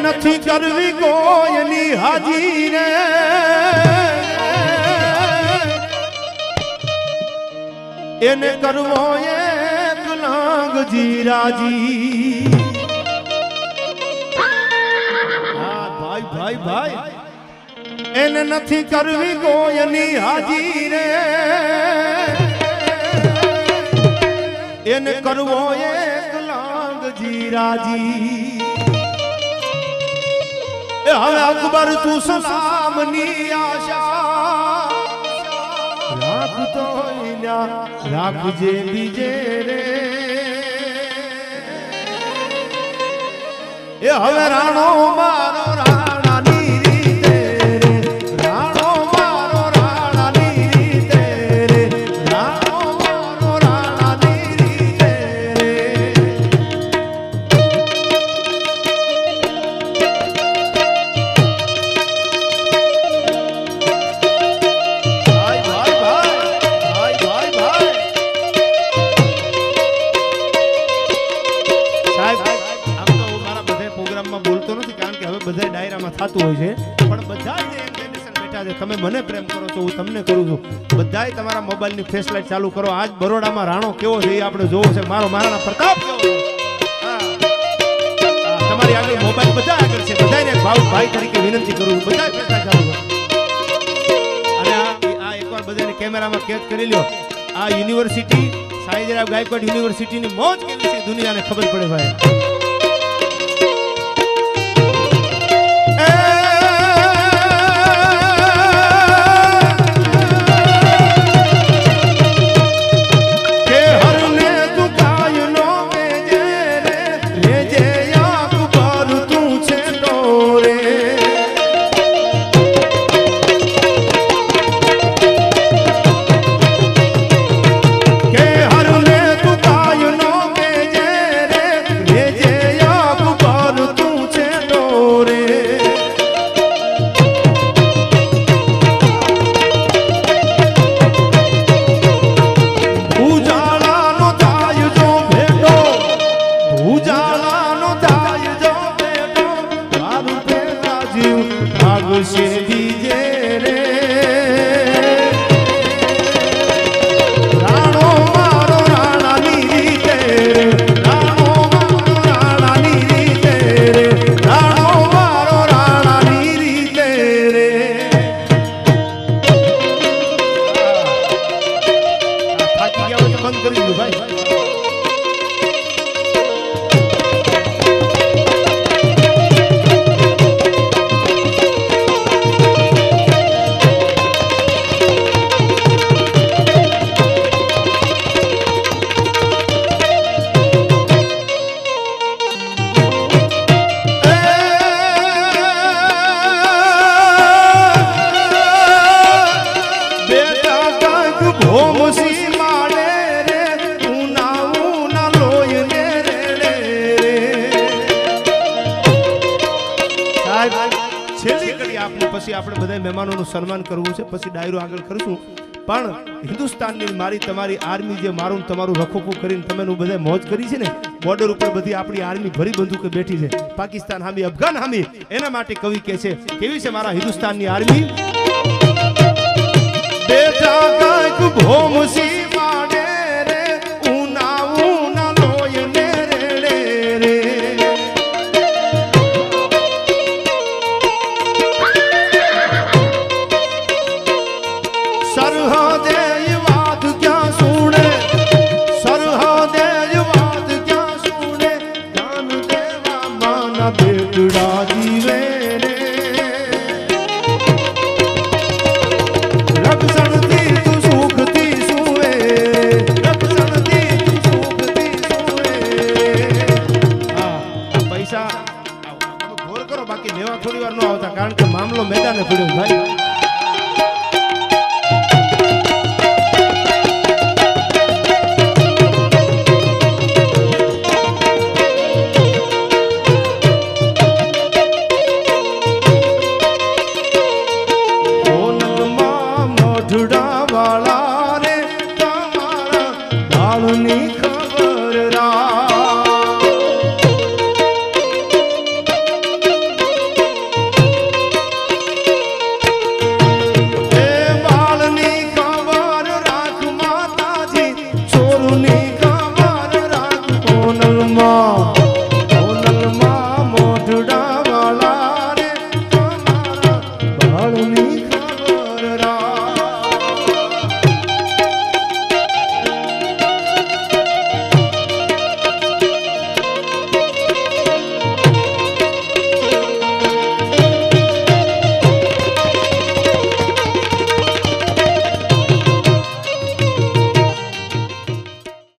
નથી કરવી કોઈની હાજી રે એને કરવો એક લાંગજી રાજી હા ભાઈ ભાઈ ભાઈ એને નથી કરવી કોઈની હાજી રે એને કરવો એક લાંગજી રાજી હવે અકબર તું સલામની આશા રાખતો રાખજે બીજે રે એ હવે રાણો મારો રાણાની રીતે રે રાણો મારો રાણાની રીતે રે રાણો મારો રાણાની રીતે રે બધા ડાયરામાં થતું હોય છે પણ બધા જે જનરેશન બેઠા છે તમે મને પ્રેમ કરો છો હું તમને કરું છું બધાય તમારા મોબાઈલની ફ્લેશ લાઈટ ચાલુ કરો આજ બરોડામાં રાણો કેવો છે એ આપણે જોવો છે મારો મહારાણા પ્રતાપ કેવો છે તમારી આગળ મોબાઈલ બધા આગળ છે બધાને ભાઈ તરીકે વિનંતી કરું છું બધા ફ્લેશ ચાલુ કરો અને આ એકવાર બધાને કેમેરામાં કેદ કરી લ્યો આ યુનિવર્સિટી સાઈજરાવ ગાયકવાડ યુનિવર્સિટીની મોજ કેવી છે દુનિયાને ખબર પડે ભાઈ પછી આપણે બધા મહેમાનોનું સન્માન કરવું છે પછી ડાયરો આગળ કરશું પણ હિન્દુસ્તાનની મારી તમારી આર્મી જે મારું તમારું રખોપું કરીને તમે બધા મોજ કરી છે ને બોર્ડર ઉપર બધી આપણી આર્મી ભરી બંદૂકે બેઠી છે પાકિસ્તાન હામી અફઘાન હામી એના માટે કવિ કહે છે કેવી છે મારા હિન્દુસ્તાનની આર્મી